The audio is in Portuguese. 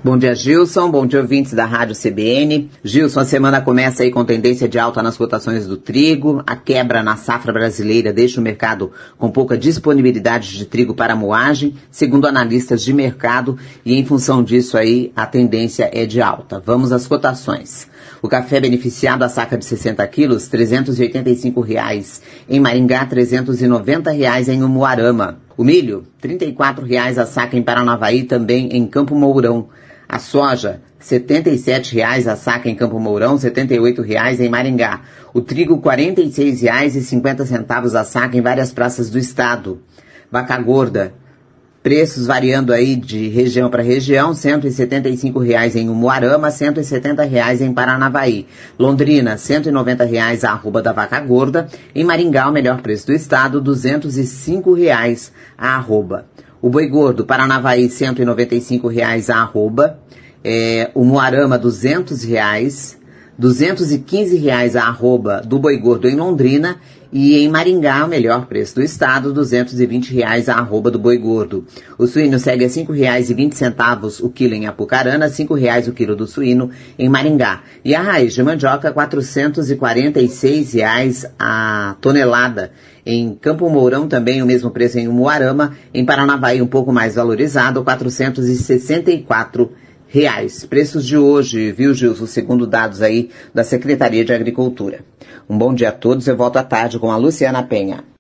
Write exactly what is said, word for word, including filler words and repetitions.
Bom dia, Gilson. Bom dia, ouvintes da Rádio C B N. Gilson, a semana começa aí com tendência de alta nas cotações do trigo. A quebra na safra brasileira deixa o mercado com pouca disponibilidade de trigo para moagem, segundo analistas de mercado, e em função disso aí a tendência é de alta. Vamos às cotações. O café beneficiado a saca de sessenta quilos, trezentos e oitenta e cinco reais. Em Maringá, trezentos e noventa reais em Umuarama. O milho, trinta e quatro reais a saca em Paranavaí, também em Campo Mourão. A soja, setenta e sete reais a saca em Campo Mourão, setenta e oito reais em Maringá. O trigo, quarenta e seis reais e cinquenta centavos a saca em várias praças do estado. Vaca gorda, preços variando aí de região para região, cento e setenta e cinco reais em Umuarama, cento e setenta reais em Paranavaí. Londrina, cento e noventa reais a arroba da vaca gorda. Em Maringá, o melhor preço do estado, duzentos e cinco reais a arroba. O boi gordo, Paranavaí, cento e noventa e cinco reais a arroba. É, o Umuarama, duzentos reais. duzentos e quinze reais a arroba do boi gordo em Londrina. E em Maringá, o melhor preço do estado, duzentos e vinte reais a arroba do boi gordo. O suíno segue a cinco reais e vinte centavos o quilo em Apucarana, cinco reais o quilo do suíno em Maringá. E a raiz de mandioca, quatrocentos e quarenta e seis reais a tonelada. Em Campo Mourão também o mesmo preço em Umuarama. Em Paranavaí um pouco mais valorizado, quatrocentos e sessenta e quatro reais. Preços de hoje, viu, Gilson, segundo dados aí da Secretaria de Agricultura. Um bom dia a todos, eu volto à tarde com a Luciana Penha.